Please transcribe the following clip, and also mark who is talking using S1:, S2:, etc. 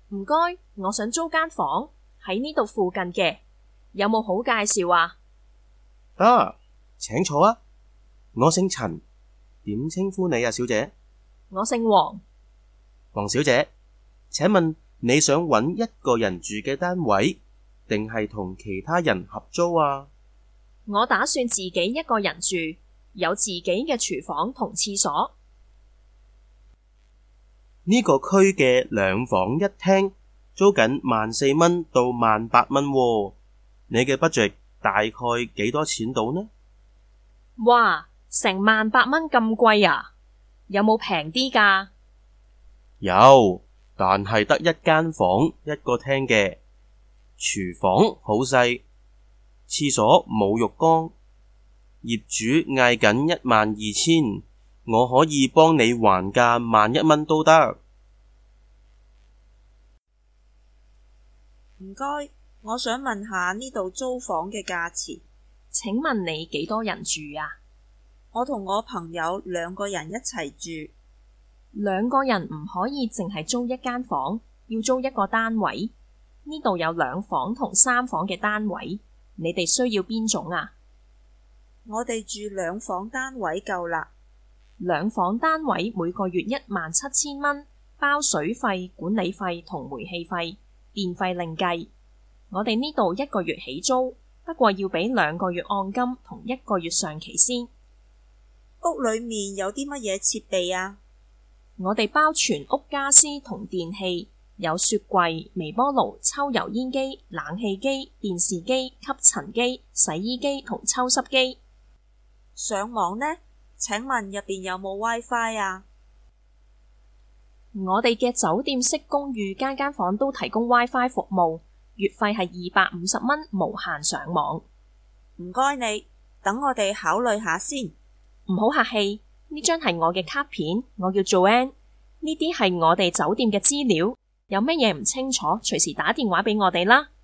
S1: 唔該，我想租間房喺呢度附近嘅，有冇好介紹啊？
S2: 得，請坐啊。我姓陳，點稱呼你啊，小姐？
S1: 我姓黃。
S2: 黃小姐，請問你想揾一個人住嘅單位，定係同其他人合租啊？
S1: 我打算自己一個人住，有自己嘅廚房同廁所。
S2: 呢個區嘅2房1廳租緊14,000到18,000喎，你嘅 budget 大概幾多錢到呢？
S1: 哇，成18,000咁貴啊？有冇平啲㗎？
S2: 有，但係得一間房一個廳嘅，廚房好細，廁所冇浴缸，業主嗌緊12,000，我可以幫你還價11,000都得。
S3: 唔該，我想問下呢度租房嘅價錢。
S1: 請問你幾多人住啊？
S3: 我同我朋友2個人一齊住。
S1: 2個人唔可以淨係租一間房，要租一個單位。呢度有2房同3房嘅單位，你哋需要邊種啊？
S3: 我哋住2房單位夠啦。
S1: 2房單位每個月17,000蚊，包水費、管理費同煤氣費，電費另計。我哋呢度1個月起租，不過要俾2個月按金同1個月上期先。
S3: 屋裏面有啲乜嘢設備啊？
S1: 我哋包全屋家私同電器，有雪櫃、微波爐、抽油煙機、冷氣機、電視機、吸塵機、洗衣機同抽濕機。
S3: 上網呢？請問入邊有冇 WiFi 啊？
S1: 我哋嘅酒店式公寓間間房都提供 WiFi 服務，月費係250蚊，無限上網。
S3: 唔該你，等我哋考慮下先。
S1: 唔好客氣，呢張係我嘅卡片，我叫 Joanne。呢啲係我哋酒店嘅資料，有乜嘢唔清楚，隨時打電話俾我哋啦。